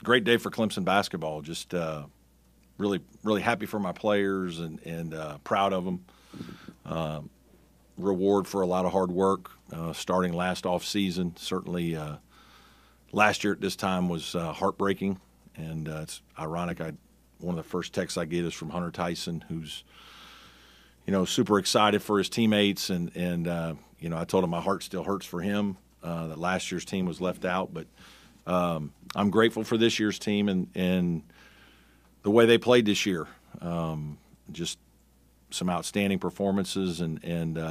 great day for Clemson basketball. Just really happy for my players and proud of them. Reward for a lot of hard work starting last off season. Certainly, last year at this time was heartbreaking, and it's ironic. One of the first texts I get is from Hunter Tyson, who's super excited for his teammates, and I told him my heart still hurts for him that last year's team was left out, but I'm grateful for this year's team and the way they played this year. Just some outstanding performances, and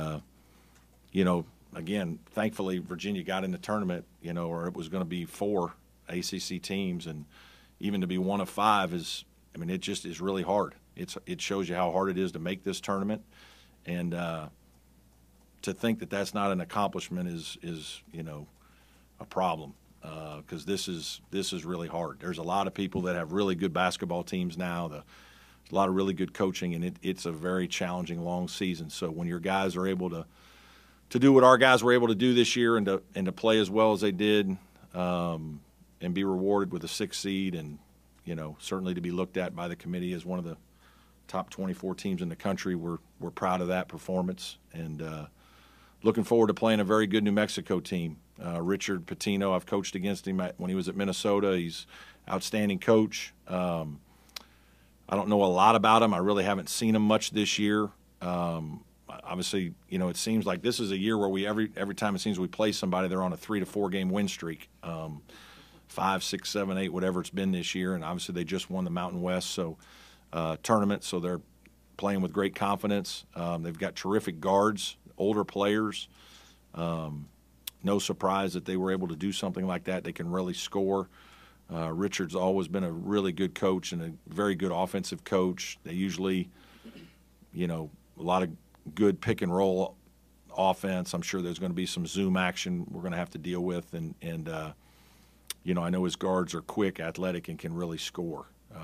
again, thankfully Virginia got in the tournament, or it was going to be 4 ACC teams, and even to be one of 5 it just is really hard. It shows you how hard it is to make this tournament, and to think that that's not an accomplishment is a problem, because this is really hard. There's a lot of people that have really good basketball teams now. There's a lot of really good coaching, and it's a very challenging long season. So when your guys are able to do what our guys were able to do this year and to play as well as they did, and be rewarded with a 6th seed, and certainly to be looked at by the committee as one of the top 24 teams in the country, we're proud of that performance, and looking forward to playing a very good New Mexico team. Richard Pitino, I've coached against him when he was at Minnesota. He's an outstanding coach. I don't know a lot about him. I really haven't seen him much this year. Obviously, it seems like this is a year where we every time it seems we play somebody, they're on a 3 to 4 game win streak, 5, 6, 7, 8, whatever it's been this year. And obviously they just won the Mountain West tournament, so they're playing with great confidence. They've got terrific guards, older players. No surprise that they were able to do something like that. They can really score. Richard's always been a really good coach and a very good offensive coach. They usually, a lot of good pick and roll offense. I'm sure there's going to be some zoom action we're going to have to deal with, and I know his guards are quick, athletic, and can really score.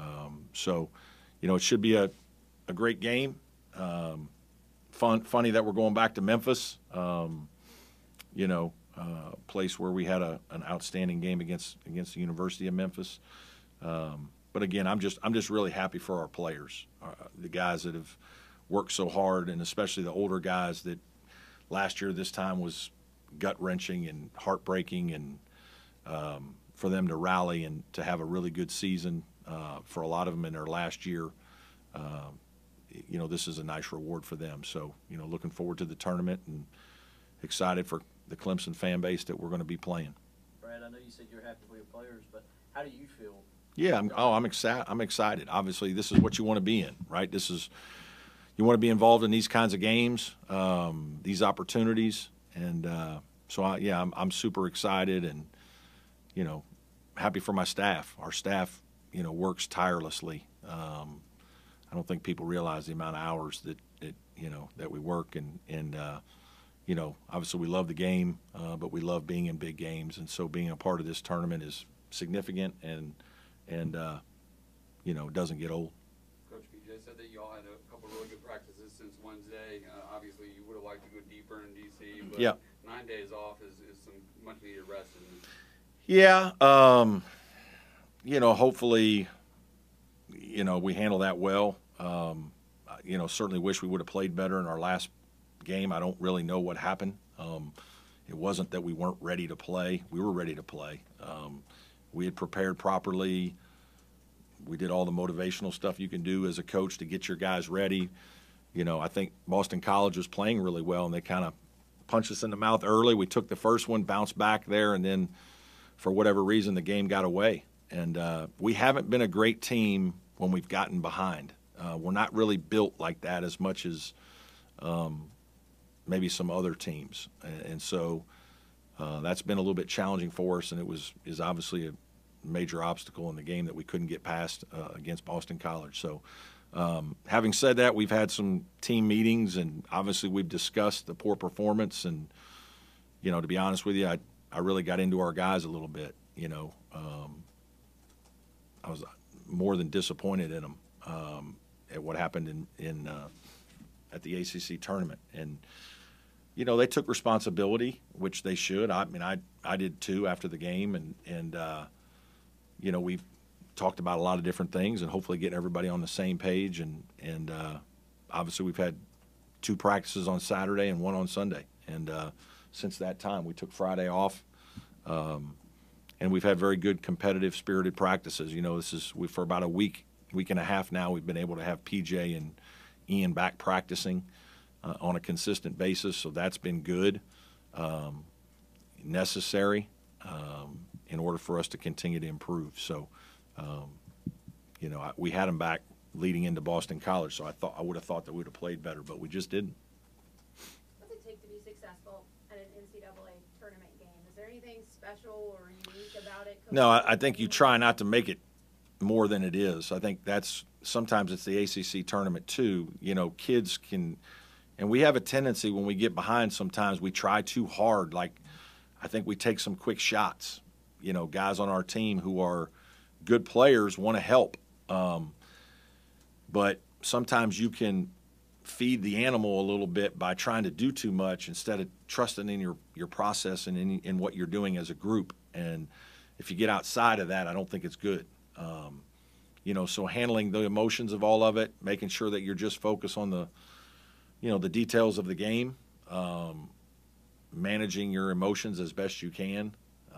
It should be a great game. Funny that we're going back to Memphis. Place where we had an outstanding game against the University of Memphis. But again, I'm just really happy for our players, the guys that have worked so hard, and especially the older guys that last year this time was gut-wrenching and heartbreaking, and for them to rally and to have a really good season for a lot of them in their last year. This is a nice reward for them. So, looking forward to the tournament and excited for the Clemson fan base that we're going to be playing. Brad, I know you said you're happy for your players, but how do you feel? Yeah, I'm excited. Obviously, this is what you want to be in, right? You want to be involved in these kinds of games, these opportunities, and I'm super excited, and happy for my staff. Our staff, works tirelessly. I don't think people realize the amount of hours that we work, and obviously we love the game, but we love being in big games, and so being a part of this tournament is significant, and it doesn't get old. Coach PJ said that y'all had a couple really good practices since Wednesday. Obviously, you would have liked to go deeper in D.C., but 9 days off is some much-needed rest. Yeah, hopefully, we handle that well. Certainly wish we would have played better in our last game. I don't really know what happened. It wasn't that we weren't ready to play. We were ready to play. We had prepared properly. We did all the motivational stuff you can do as a coach to get your guys ready. I think Boston College was playing really well, and they kind of punched us in the mouth early. We took the first one, bounced back there, and then for whatever reason the game got away. And we haven't been a great team when we've gotten behind. We're not really built like that as much as maybe some other teams. And so that's been a little bit challenging for us, and is obviously a major obstacle in the game that we couldn't get past against Boston College. So having said that, we've had some team meetings, and obviously we've discussed the poor performance. And, to be honest with you, I really got into our guys a little bit. I was more than disappointed in them at what happened at the ACC tournament. And, they took responsibility, which they should. I did too after the game. And talked about a lot of different things and hopefully getting everybody on the same page. And obviously we've had 2 practices on Saturday and 1 on Sunday. And since that time, we took Friday off. And we've had very good competitive, spirited practices. You know, for about a week and a half now, we've been able to have PJ and Ian back practicing on a consistent basis. So that's been good, necessary in order for us to continue to improve. So, you know, we had them back leading into Boston College, so I would have thought that we would have played better, but we just didn't. What's it take to be successful at an NCAA tournament game? Is there anything special or unique about it? No, I think you try not to make it more than it is. I think sometimes it's the ACC tournament too. You know, kids can, and we have a tendency when we get behind sometimes we try too hard. Like, I think we take some quick shots. You know, guys on our team who are good players want to help. But sometimes you can feed the animal a little bit by trying to do too much instead of trusting in your process and in what you're doing as a group. And if you get outside of that, I don't think it's good. You know, so handling the emotions of all of it, making sure that you're just focused on the details of the game, managing your emotions as best you can.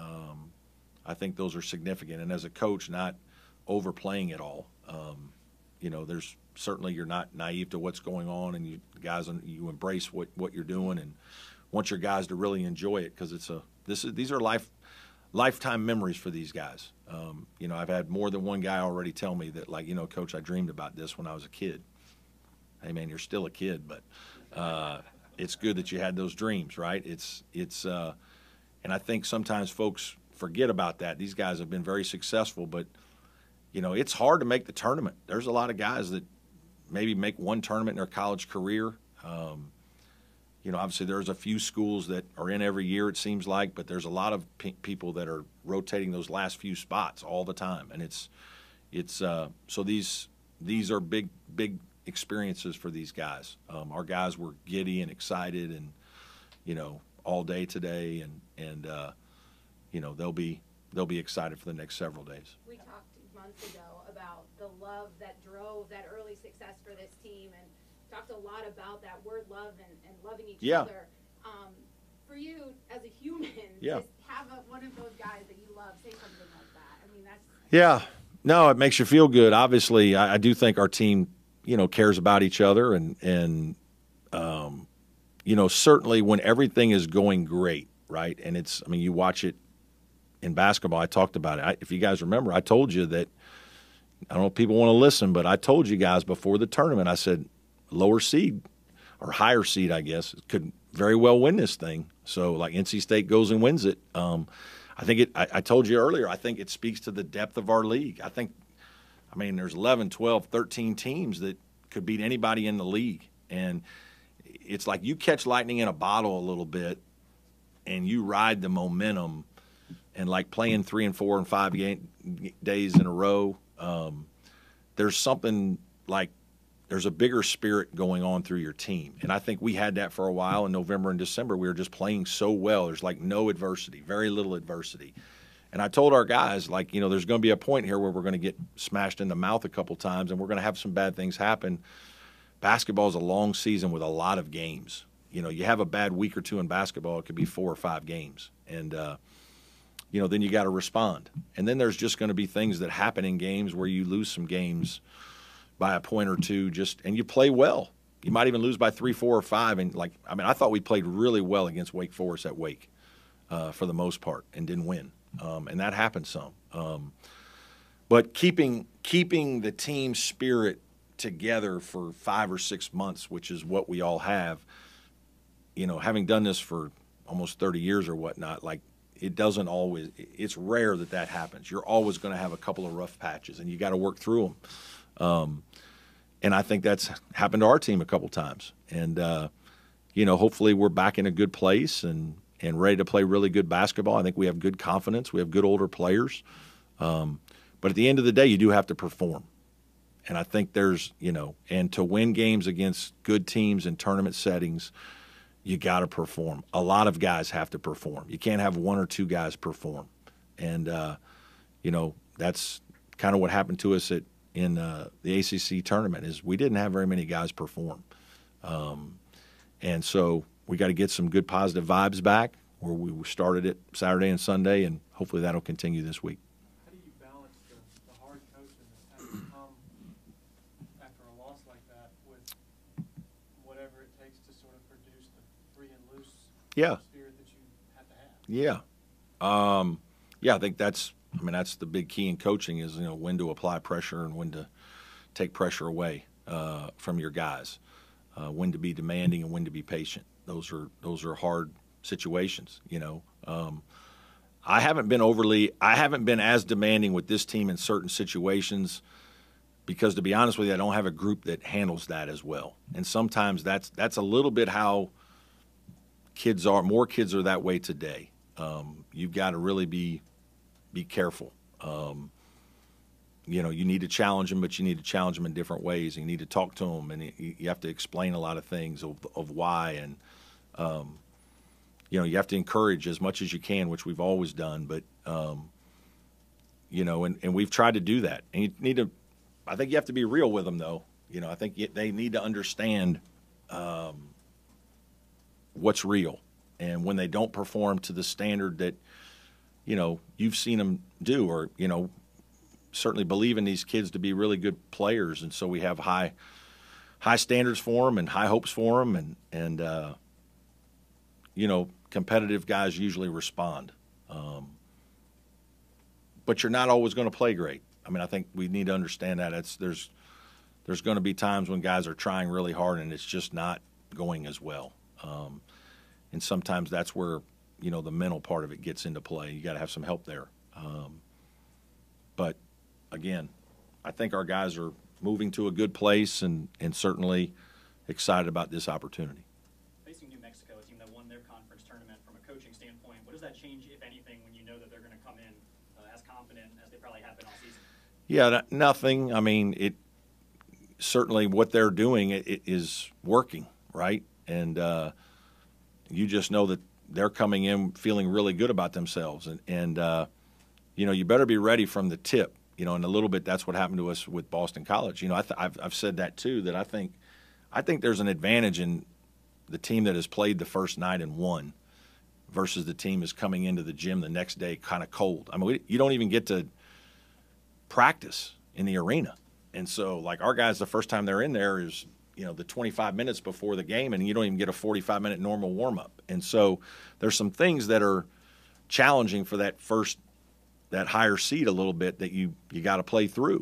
I think those are significant. And as a coach, not overplaying it all. You know, you're not naive to what's going on, and you embrace what you're doing and want your guys to really enjoy it, because these are lifetime memories for these guys. You know, I've had more than one guy already tell me that, like, you know, Coach, I dreamed about this when I was a kid. Hey man, you're still a kid, but it's good that you had those dreams, right? And I think sometimes folks forget about that. These guys have been very successful, but you know, it's hard to make the tournament. There's a lot of guys that maybe make one tournament in their college career. You know, obviously there's a few schools that are in every year, it seems like, but there's a lot of people that are rotating those last few spots all the time. And so these are big experiences for these guys. Our guys were giddy and excited and, you know, all day today, and you know, they'll be excited for the next several days. We talked months ago about the love that drove that early success for this team, and talked a lot about that word love and loving each other. For you as a human, just have one of those guys that you love say something like that. I mean, that's... Yeah. No, it makes you feel good. Obviously, I do think our team, you know, cares about each other, and you know, certainly when everything is going great, right? And you watch it in basketball. I talked about it. If you guys remember, I told you that, I don't know if people want to listen, but I told you guys before the tournament, I said lower seed or higher seed, I guess, could very well win this thing. So like NC State goes and wins it. I told you earlier, I think it speaks to the depth of our league. There's 11, 12, 13 teams that could beat anybody in the league. And it's like you catch lightning in a bottle a little bit and you ride the momentum, and like playing 3 and 4 and 5 days in a row, there's something like there's a bigger spirit going on through your team. And I think we had that for a while in November and December. We were just playing so well. There's like no adversity, very little adversity. And I told our guys, like, you know, there's going to be a point here where we're going to get smashed in the mouth a couple times and we're going to have some bad things happen. Basketball is a long season with a lot of games. You know, you have a bad week or two in basketball, it could be 4 or 5 games. And, you know, then you got to respond. And then there's just going to be things that happen in games where you lose some games by a point or two, and you play well. You might even lose by 3, 4, or 5. And I thought we played really well against Wake Forest at Wake for the most part and didn't win. And that happened some. But keeping the team spirit together for 5 or 6 months, which is what we all have, you know, having done this for almost 30 years or whatnot, like, it's rare that happens. You're always going to have a couple of rough patches, and you got to work through them. And I think that's happened to our team a couple times. And, you know, hopefully we're back in a good place and ready to play really good basketball. I think we have good confidence. We have good older players. But at the end of the day, you do have to perform. And I think and to win games against good teams in tournament settings, you got to perform. A lot of guys have to perform. You can't have 1 or 2 guys perform. And, you know, that's kind of what happened to us in the ACC tournament is we didn't have very many guys perform. And so we got to get some good positive vibes back where we started it Saturday and Sunday, and hopefully that'll continue this week. How do you balance the hard coaching that has to come after a loss like that with whatever it takes to sort of produce the free and loose spirit that you have to have? Yeah. I think that's the big key in coaching is, when to apply pressure and when to take pressure away from your guys, when to be demanding and when to be patient. Those are hard situations, I haven't been as demanding with this team in certain situations because, to be honest with you, I don't have a group that handles that as well. And sometimes that's a little bit how kids are. More kids are that way today. You've got to really be careful. You need to challenge them, but you need to challenge them in different ways. You need to talk to them, and you have to explain a lot of things of why. And, you have to encourage as much as you can, which we've always done. But, and we've tried to do that. And I think you have to be real with them, though. I think they need to understand what's real. And when they don't perform to the standard that, you've seen them do, or, certainly believe in these kids to be really good players. And so we have high standards for them and high hopes for them. And competitive guys usually respond. But you're not always going to play great. I think we need to understand that. There's going to be times when guys are trying really hard and it's just not going as well. And sometimes that's where, the mental part of it gets into play. You got to have some help there. But again, I think our guys are moving to a good place and certainly excited about this opportunity. Facing New Mexico, a team that won their conference tournament, from a coaching standpoint, what does that change, if anything, when you know that they're going to come in as confident as they probably have been all season? Yeah, nothing. It certainly what they're doing it is working, right? And you just know that they're coming in feeling really good about themselves. And you better be ready from the tip. And a little bit that's what happened to us with Boston College. I've said that too, that I think there's an advantage in the team that has played the first night and won versus the team is coming into the gym the next day kind of cold. You don't even get to practice in the arena. And so, like, our guys, the first time they're in there is, the 25 minutes before the game, and you don't even get a 45-minute normal warm-up. And so there's some things that are challenging for that higher seed a little bit that you got to play through.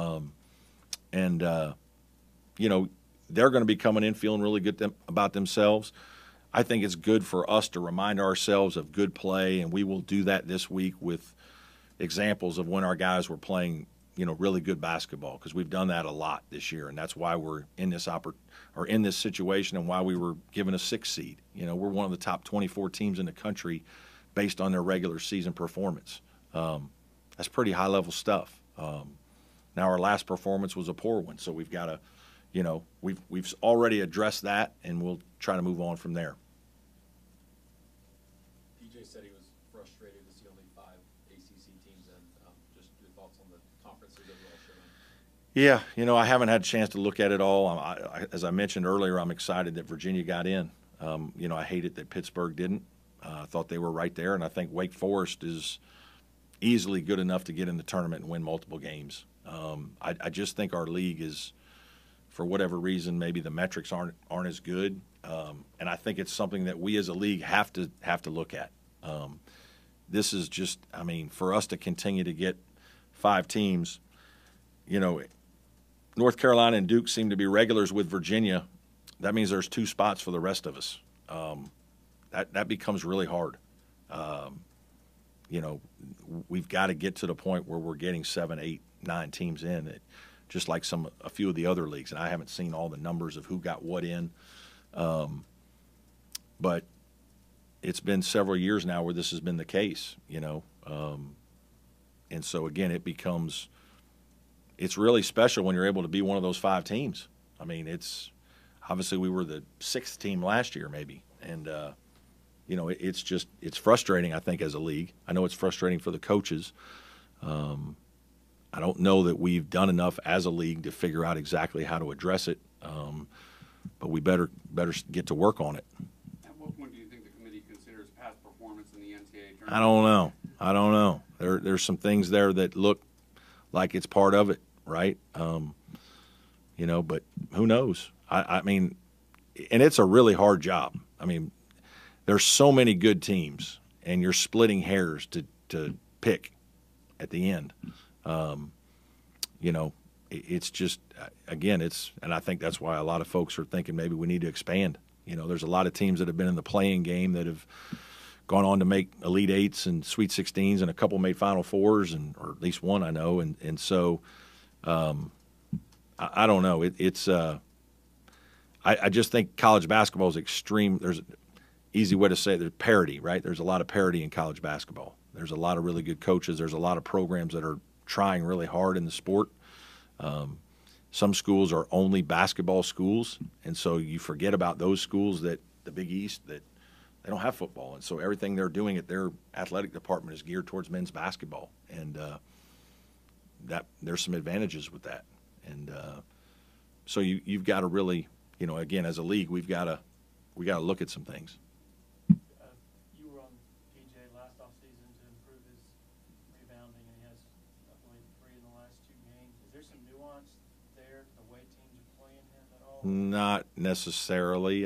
They're going to be coming in feeling really good about themselves. I think it's good for us to remind ourselves of good play, and we will do that this week with examples of when our guys were playing, really good basketball, because we've done that a lot this year, and that's why we're in this situation and why we were given a 6th seed. We're one of the top 24 teams in the country based on their regular season performance. That's pretty high-level stuff. Now, our last performance was a poor one, so we've got to, we've already addressed that, and we'll try to move on from there. PJ said he was frustrated to see only 5 ACC teams, and just your thoughts on the conferences overall showing. Yeah, I haven't had a chance to look at it all. As I mentioned earlier, I'm excited that Virginia got in. I hated that Pittsburgh didn't. I thought they were right there, and I think Wake Forest is easily good enough to get in the tournament and win multiple games. I just think our league is, for whatever reason, maybe the metrics aren't as good, and I think it's something that we as a league have to look at. This is just, for us to continue to get 5 teams, North Carolina and Duke seem to be regulars with Virginia. That means there's 2 spots for the rest of us. That becomes really hard. We've got to get to the point where we're getting 7, 8, 9 teams in, just like a few of the other leagues. And I haven't seen all the numbers of who got what in. But it's been several years now where this has been the case, And so, again, it's really special when you're able to be one of those 5 teams. It's obviously we were the 6th team last year maybe. And, it's frustrating, I think, as a league. I know it's frustrating for the coaches. I don't know that we've done enough as a league to figure out exactly how to address it, but we better get to work on it. At what point do you think the committee considers past performance in the NCAA tournament? I don't know. There's some things there that look like it's part of it, right? But who knows? I mean, and it's a really hard job. I mean, there's so many good teams, and you're splitting hairs to pick at the end. It's just, again, and I think that's why a lot of folks are thinking maybe we need to expand. There's a lot of teams that have been in the playing game that have gone on to make Elite Eights and Sweet 16s, and a couple made Final Fours, or at least one I know. And so I don't know. I just think college basketball is extreme. There's an easy way to say it. There's parity, right? There's a lot of parity in college basketball. There's a lot of really good coaches. There's a lot of programs that are trying really hard in the sport. Some schools are only basketball schools, and so you forget about those schools that the Big East that they don't have football, and so everything they're doing at their athletic department is geared towards men's basketball, and that there's some advantages with that, and so you've got to really, again, as a league, we got to look at some things. You were on PJ last offseason to improve his rebounding, and he has, I believe, 3 in the last 2 games. Is there some nuance there, the way teams are playing him at all? Not necessarily.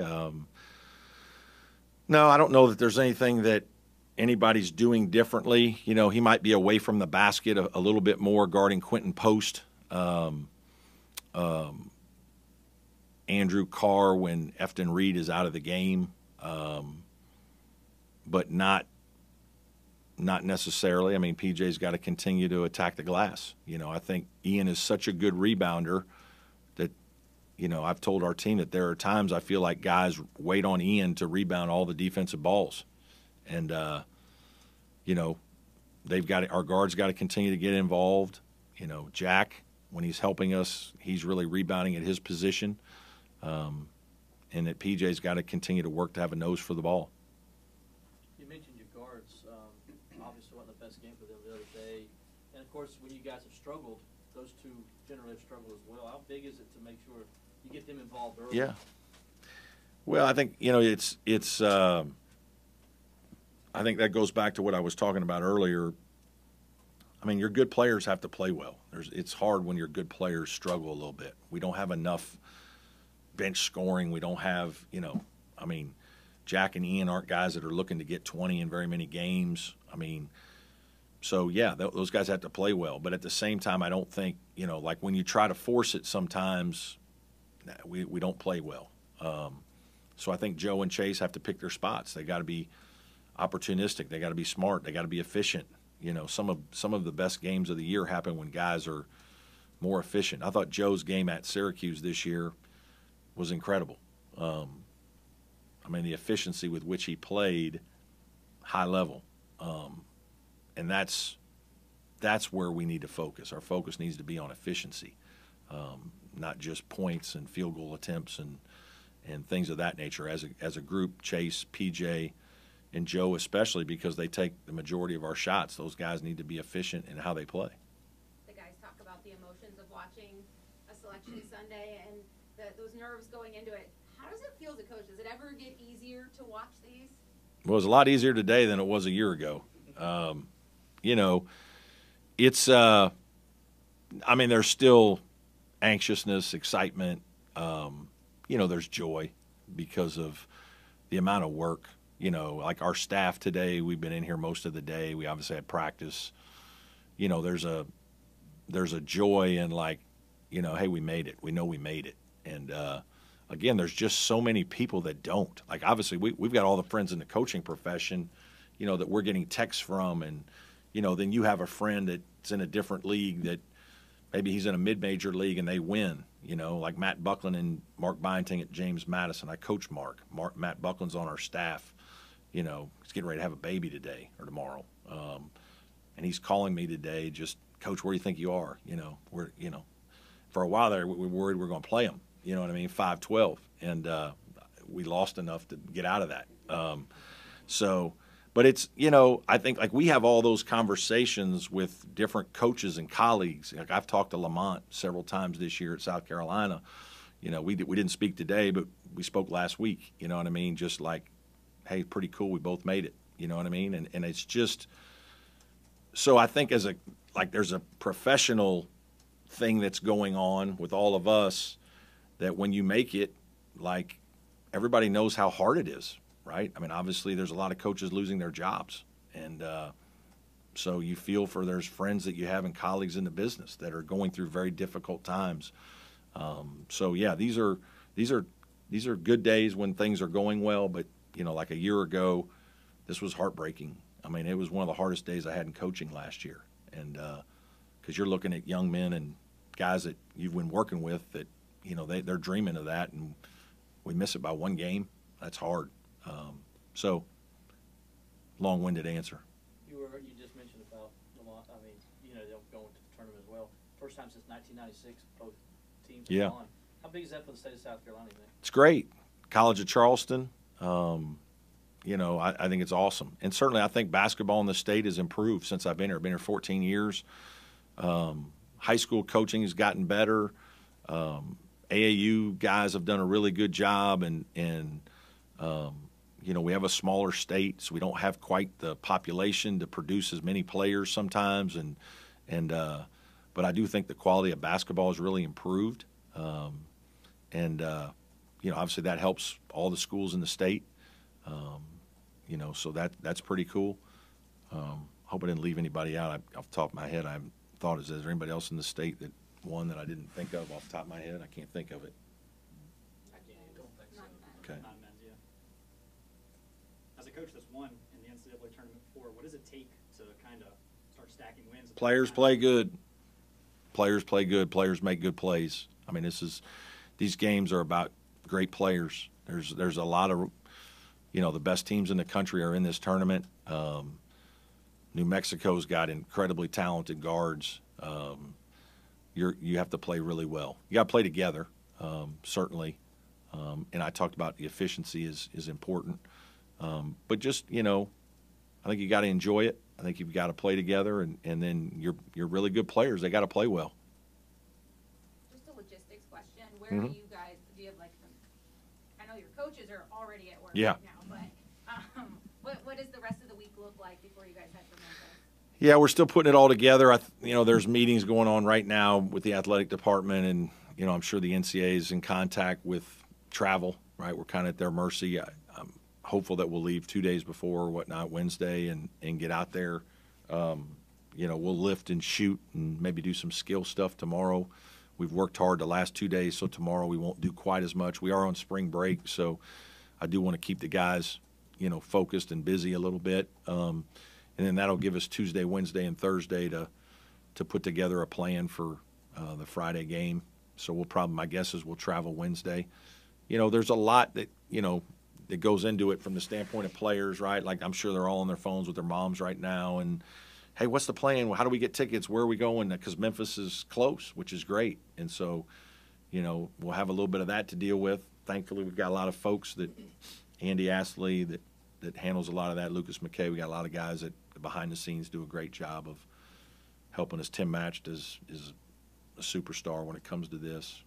No, I don't know that there's anything that anybody's doing differently. He might be away from the basket a little bit more, guarding Quentin Post. Andrew Carr when Efton Reed is out of the game, but not necessarily. I mean, PJ's got to continue to attack the glass. I think Ian is such a good rebounder that, I've told our team that there are times I feel like guys wait on Ian to rebound all the defensive balls. And, our guards got to continue to get involved. Jack, when he's helping us, he's really rebounding at his position. And that PJ's got to continue to work to have a nose for the ball. You mentioned your guards. Obviously, one of the best games for them the other day. And, of course, when you guys have struggled, those two generally have struggled as well. How big is it to make sure you get them involved early? Yeah. Well, I think, it's I think that goes back to what I was talking about earlier. I mean, your good players have to play well. It's hard when your good players struggle a little bit. We don't have enough bench scoring. We don't have, Jack and Ian aren't guys that are looking to get 20 in very many games. So, yeah, those guys have to play well. But at the same time, I don't think, like when you try to force it sometimes, we don't play well. So I think Joe and Chase have to pick their spots. They got to be opportunistic. They got to be smart. They got to be efficient. Some of the best games of the year happen when guys are more efficient. I thought Joe's game at Syracuse this year was incredible. The efficiency with which he played, high level. And that's where we need to focus. Our focus needs to be on efficiency, not just points and field goal attempts and things of that nature. As a group, Chase, PJ, and Joe especially, because they take the majority of our shots, those guys need to be efficient in how they play. The guys talk about the emotions of watching a selection Sunday and those nerves going into it. How does it feel as a coach? Does it ever get easier to watch these? Well, it was a lot easier today than it was a year ago. It's there's still anxiousness, excitement. There's joy because of the amount of work. Like our staff today, we've been in here most of the day. We obviously had practice. There's a joy in hey, we made it. We know we made it. And again, there's just so many people that don't. Like obviously, we've got all the friends in the coaching profession, that we're getting texts from, and then you have a friend that's in a different league that maybe he's in a mid-major league and they win. Like Matt Buckland and Mark Bynting at James Madison. I coach Mark. Matt Buckland's on our staff. He's getting ready to have a baby today or tomorrow. And he's calling me today, just, Coach, where do you think you are? For a while there, we were worried we were going to play him. 5-12. And we lost enough to get out of that. But it's, I think like we have all those conversations with different coaches and colleagues. Like I've talked to Lamont several times this year at South Carolina. We didn't speak today, but we spoke last week. You know what I mean? Just like, hey, pretty cool. We both made it. You know what I mean? And it's just, so I think there's a professional thing that's going on with all of us that when you make it, like everybody knows how hard it is. Right? I mean, obviously, there's a lot of coaches losing their jobs, and so you feel for there's friends that you have and colleagues in the business that are going through very difficult times. So yeah, these are good days when things are going well, but like a year ago, this was heartbreaking. I mean, it was one of the hardest days I had in coaching last year, and because you're looking at young men and guys that you've been working with that they're dreaming of that, and we miss it by one game. That's hard. So, long-winded answer. You just mentioned about Lamont. I mean, they'll go into the tournament as well. First time since 1996, both teams have gone. How big is that for the state of South Carolina, man? It's great. College of Charleston. I think it's awesome. And certainly I think basketball in the state has improved since I've been here. I've been here 14 years. High school coaching has gotten better. AAU guys have done a really good job, and we have a smaller state, so we don't have quite the population to produce as many players sometimes. But I do think the quality of basketball has really improved. Obviously that helps all the schools in the state. So that's pretty cool. Hope I didn't leave anybody out. Off the top of my head, I haven't thought, is there anybody else in the state that won that I didn't think of off the top of my head? I can't think of it. I don't think so. Okay. Not men's, yeah. As a coach that's won in the NCAA tournament before, what does it take to kind of start stacking wins? Players play good. Players play good. Players make good plays. I mean, these games are about great players. There's a lot of, the best teams in the country are in this tournament. New Mexico's got incredibly talented guards. You have to play really well. You got to play together, certainly. And I talked about the efficiency is important. But just, I think you got to enjoy it. I think you've got to play together, and then you're really good players. They got to play well. Just a logistics question. Where Mm-hmm. do you guys, do you have I know your coaches are already at work Yeah. right now, but what does the rest of the week look like before you guys head for Memphis? Yeah, we're still putting it all together. There's meetings going on right now with the athletic department, and I'm sure the NCAA is in contact with travel. Right, we're kind of at their mercy. I'm hopeful that we'll leave 2 days before or whatnot, Wednesday, and get out there. We'll lift and shoot and maybe do some skill stuff tomorrow. We've worked hard the last 2 days, so tomorrow we won't do quite as much. We are on spring break, so I do want to keep the guys, focused and busy a little bit. And then that'll give us Tuesday, Wednesday, and Thursday to put together a plan for the Friday game. So my guess is we'll travel Wednesday. There's a lot that goes into it from the standpoint of players, right? Like I'm sure they're all on their phones with their moms right now. And, hey, what's the plan? How do we get tickets? Where are we going? Because Memphis is close, which is great. And so, we'll have a little bit of that to deal with. Thankfully, we've got a lot of folks Andy Astley that handles a lot of that. Lucas McKay, we got a lot of guys that behind the scenes do a great job of helping us. Tim Matched is a superstar when it comes to this.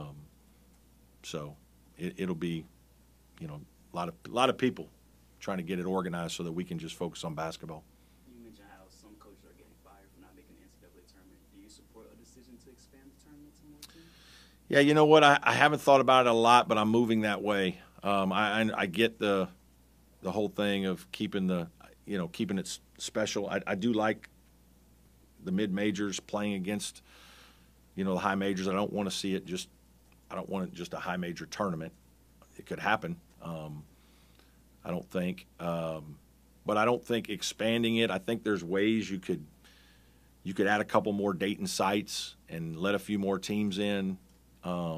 So it'll be, a lot of people trying to get it organized so that we can just focus on basketball. You mentioned how some coaches are getting fired for not making the NCAA tournament. Do you support a decision to expand the tournament to more teams? Yeah, you know what? I haven't thought about it a lot, but I'm moving that way. I get the whole thing of keeping it special. I do like the mid majors playing against, the high majors. I don't want to see it I don't want it just a high major tournament. It could happen. I don't think, but I don't think expanding it. I think there's ways you could add a couple more Dayton sites and let a few more teams in. I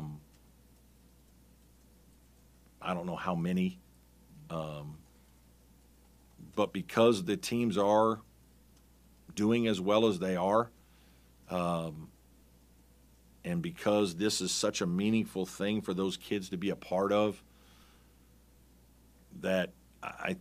don't know how many, but because the teams are doing as well as they are, and because this is such a meaningful thing for those kids to be a part of, that I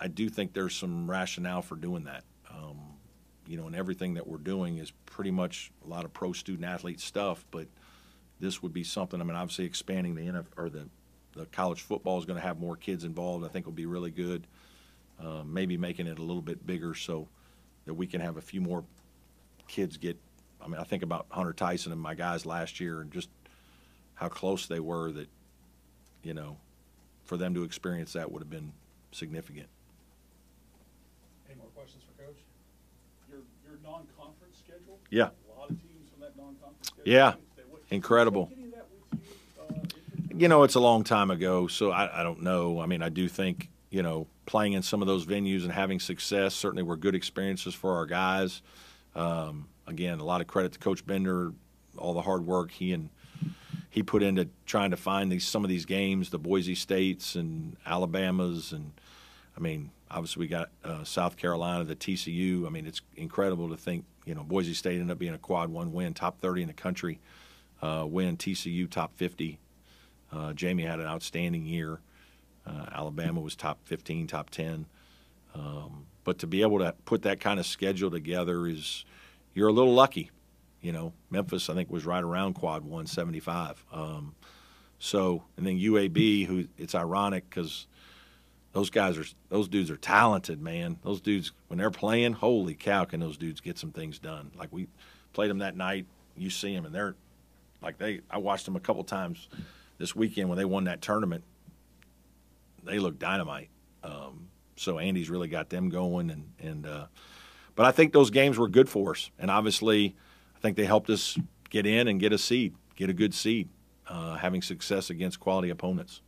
I do think there's some rationale for doing that. And everything that we're doing is pretty much a lot of pro student athlete stuff, but this would be something. I mean, obviously expanding the college football is going to have more kids involved. I think will be really good. Maybe making it a little bit bigger so that we can have a few more kids get. I mean, I think about Hunter Tyson and my guys last year and just how close they were that, for them to experience that would have been significant. Any more questions for Coach? Your non-conference schedule? Yeah. A lot of teams from that non-conference schedule. Yeah. What, Incredible. Any of that with you, It's a long time ago, so I don't know. I mean, I do think, playing in some of those venues and having success certainly were good experiences for our guys. Again, a lot of credit to Coach Bender, all the hard work he put into trying to find some of these games, the Boise States and Alabamas, and I mean, obviously we got South Carolina, the TCU. I mean, it's incredible to think, Boise State ended up being a quad 1 win, top 30 in the country, win, TCU top 50. Jamie had an outstanding year. Alabama was top 15, top 10. But to be able to put that kind of schedule together you're a little lucky. Memphis, I think, was right around quad 175. And then UAB, it's ironic because those dudes are talented, man. Those dudes, when they're playing, holy cow, can those dudes get some things done. Like we played them that night, you see them, and they're like I watched them a couple times this weekend when they won that tournament. They look dynamite. So Andy's really got them going, but I think those games were good for us, and obviously I think they helped us get in and get a good seed, having success against quality opponents.